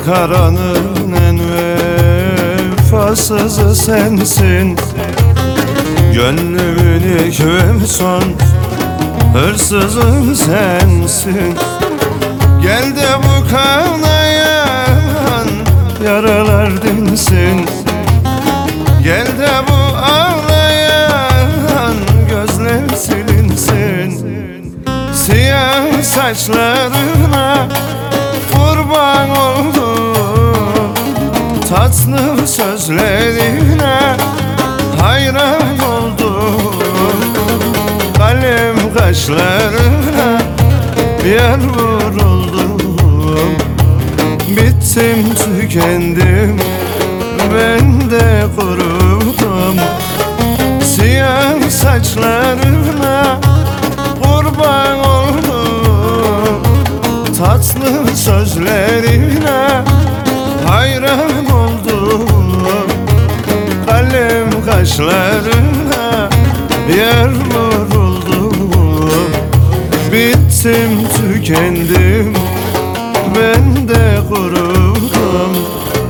karanın en vefasızı sensin. Gönlümün ilk ve son hırsızı sensin. Gel de bu kanayan yaralar dinsin. Gel de bu ağlayan gözler silinsin. Siyah saçlarına kurban oldum, tatlı sözlerine hayran oldum. Kalem kaşlarına yer vuruldum. Bittim tükendim, ben de kurudum. Siyah saçlarına kurban oldum, tatlı sözlerine hayran oldum. Kalem kaşlarına yer vuruldum. Bittim tükendim, ben de kurudum.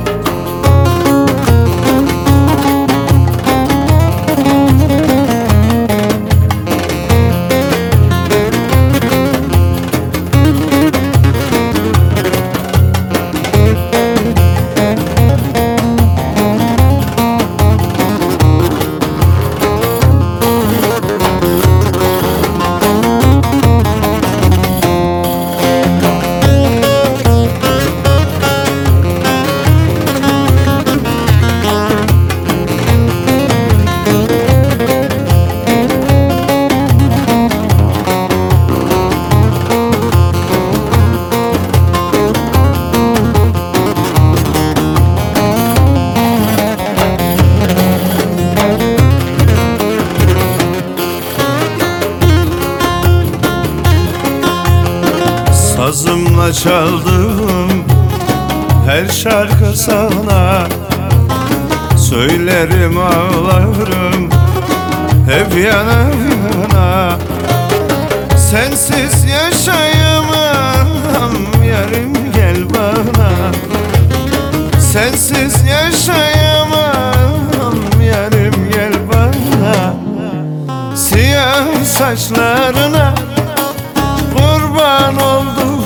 Sazımla çaldım her şarkı sana, söylerim ağlarım hep yana yana. Sensiz yaşayamam yarim, gel bana. Sensiz yaşayamam yarim, gel bana. Siyah saçlarına kurban oldum,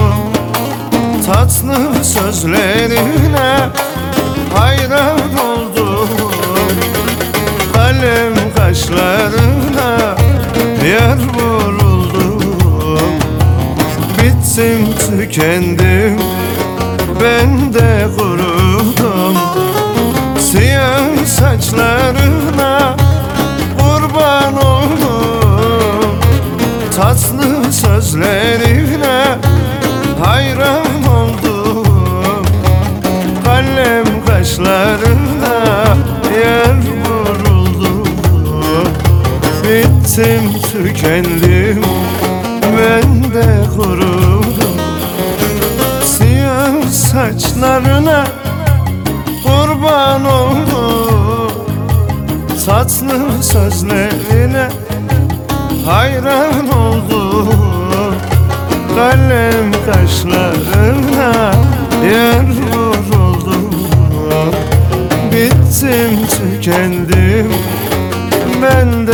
tatlı sözlerine hayran oldum. Kalem kaşlarına yer vuruldum. Bittim tükendim, ben de kurudum. Siyah saçlarına kurban oldum, tatlı sözlerine hayran oldum. Kalem kaşlarına yer vuruldum. Bittim tükendim, ben de kurudum. Siyah saçlarına kurban oldum, tatlı sözlerine hayran oldum. Kalem kaşlarına yer vuruldum. Bittim tükendim, ben de